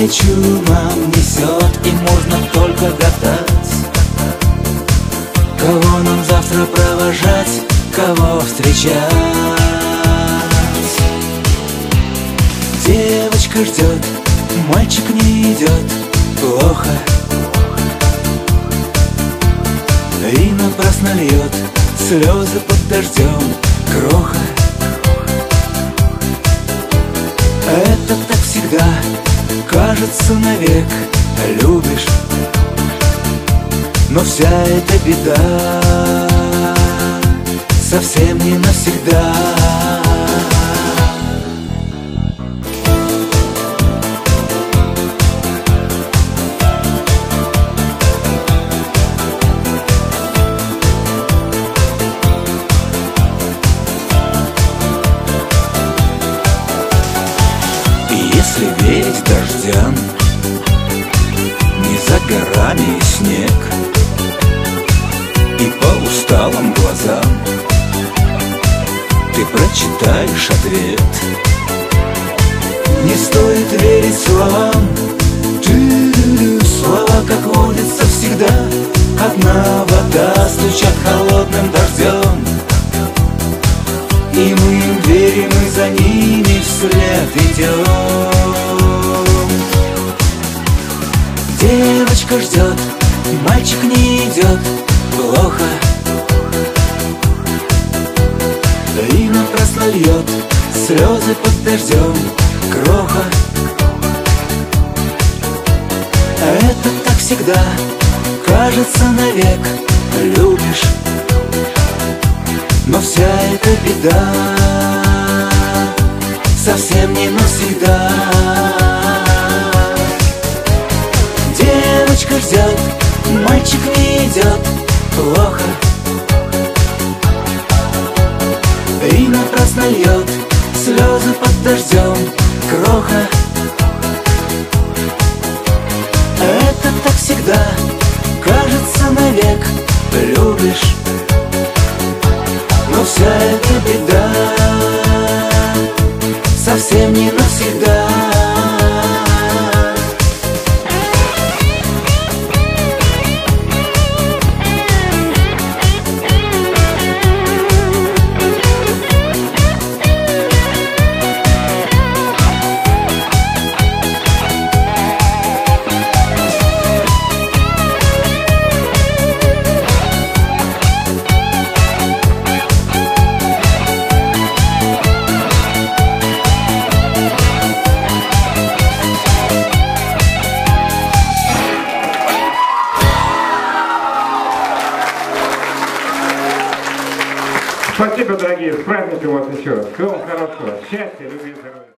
навстречу нам несет, и можно только гадать, кого нам завтра провожать, кого встречать. Девочка ждет, мальчик не идет, плохо. И напрасно льет слезы под дождем кроха. Это так всегда, кажется, навек любишь, но вся эта беда совсем не навсегда. Если верить дождям, не за горами снег, и по усталым глазам ты прочитаешь ответ. Не стоит верить словам, слова, как водится, всегда одна вода, стучат холодным дождем. И мы им верим, и за ними вслед идем. Девочка ждет, мальчик не идет, плохо. И напрасно льет слезы под дождем кроха. Это так всегда, кажется, навек любишь, но вся эта беда совсем не навсегда. Девочка ждет, мальчик не идет, плохо. И напрасно льет слезы под дождем кроха. Это так всегда, кажется, навек любишь, но вся эта беда совсем не навсегда. Спасибо, дорогие, с праздником вас еще раз. Всего вам хорошего, счастья, любви, здоровья.